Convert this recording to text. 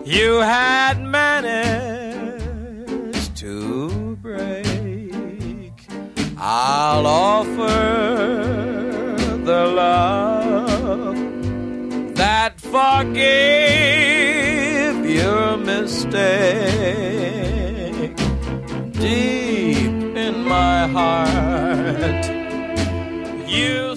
you had managed to break. I'll offer the love that forgave your mistake. Deep in my heart, you